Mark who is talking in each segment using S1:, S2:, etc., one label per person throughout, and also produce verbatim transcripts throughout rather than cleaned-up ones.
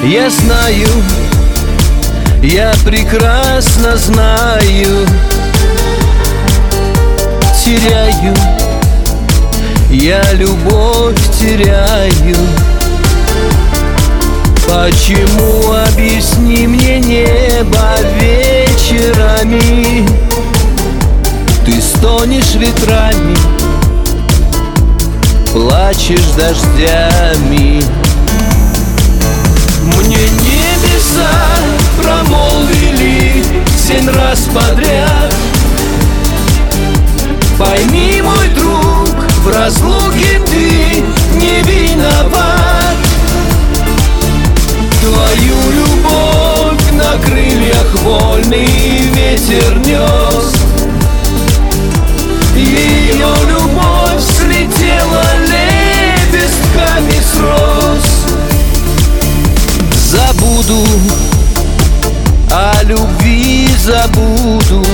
S1: Я знаю, я прекрасно знаю, теряю, я любовь теряю. Почему, объясни мне, небо вечерами ты стонешь ветрами, плачешь дождями? Мне небеса промолвили семь раз подряд: пойми, мой друг, в разлуке ты не виноват. Твою любовь на крыльях вольный ветер нес, ее любовь слетела лепестками с роз. Забуду, о любви забуду,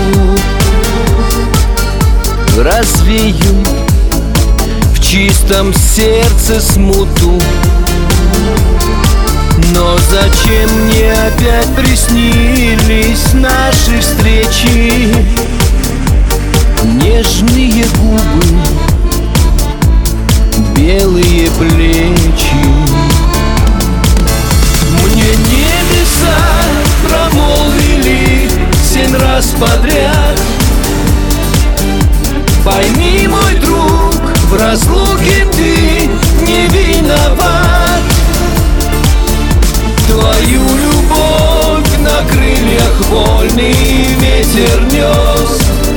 S1: развею в чистом сердце смуту. Но зачем мне опять приснились наши встречи? Нежные губы, белые плечи. Мне небеса промолвили семь раз подряд: пойми, мой друг, в разлуке ты не виноват. Твою любовь на крыльях вольный ветер нес,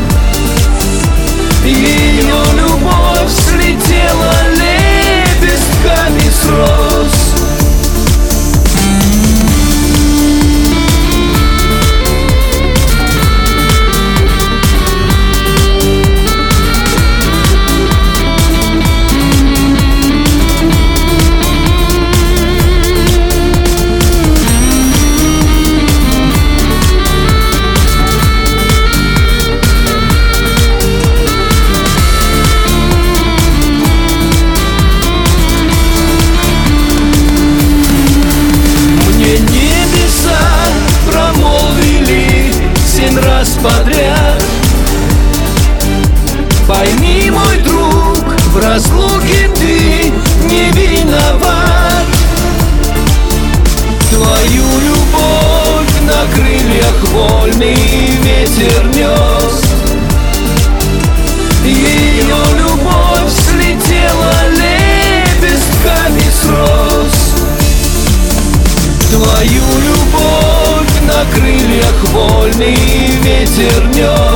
S1: ее любовь слетела лепестками с роз. Подряд, пойми, мой друг, в разлуке ты не виноват. Твою любовь на крыльях вольный ветер нес, ее любовь слетела лепестками с роз. Твою любовь на крыльях вольный ветер нес,